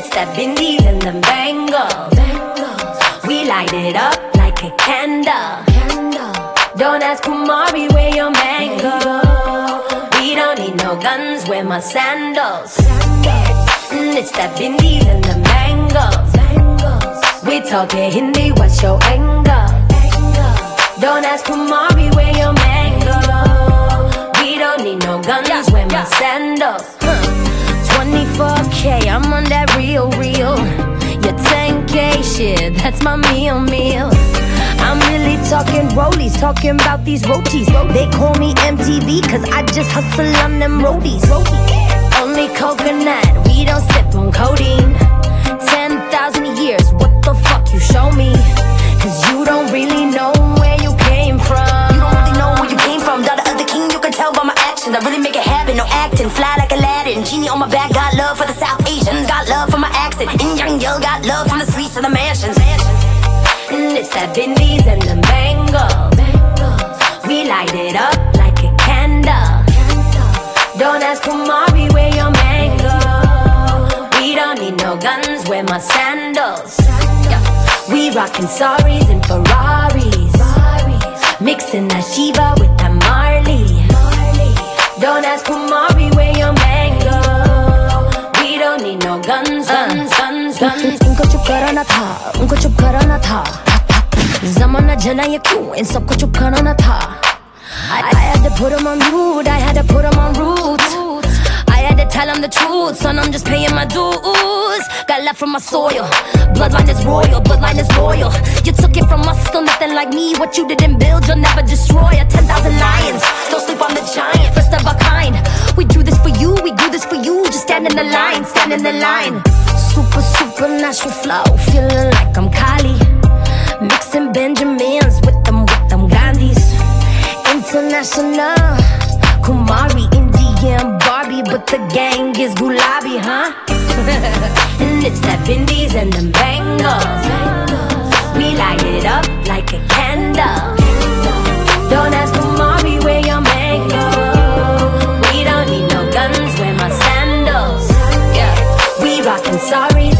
it's that bindis and the bangles. We light it up like a candle. Don't ask Kumari where your man go. We don't need no guns, wear my sandals. It's that bindis and the bangles. We talking Hindi, what's your angle? Don't ask Kumari where your man go. We don't need no guns, wear my sandals. 24K, I'm on that real. Your 10K shit, that's my meal. I'm really talking rollies, talking about these roaches. They call me MTV, cause I just hustle on them roadies. Only coconut, we don't sip on codeine. 10,000 years, what the fuck you show me? Cause you don't really know where you came from. You don't really know where you came from. Daughter of the king, you can tell by my actions. I really make it happen, no acting. Fly like Aladdin, genie on my back. Got love for the South Asians, got love for my accent. In young yo, got love from the streets of the mansions. It's that bindis and the bangles. We light it up like a candle. Don't ask Kumari where your man go. We don't need no guns, wear my sandals. We rockin' Saris and Ferraris, mixing that Shiva with that Marley. Don't ask Kumari where your man go. We don't need no guns. इनको चुप कराना था, उनको चुप कराना था. ज़माना जना ये क्यों, इन सबको चुप कराना था. I had to put 'em on mute, I had to put 'em on roots. I had to tell 'em the truth, son, I'm just paying my dues. Got love from my soil, bloodline is royal, bloodline is loyal. You took it from us, still nothing like me. What you didn't build, you'll never destroy. 10,000 lions, don't sleep on the giant, first of a kind. We do this for you, we do this for you. Just stand in the line, stand in the line. Supernatural flow, feeling like I'm Kali. Mixing Benjamins with them Gandhis. International, Kumari, Indian, Barbie, but the gang is Gulabi, huh? And it's that bindis and the bangles. We light it up like a candle. Don't ask Kumari where your man go. We don't need no guns, wear my sandals. We rockin' Saris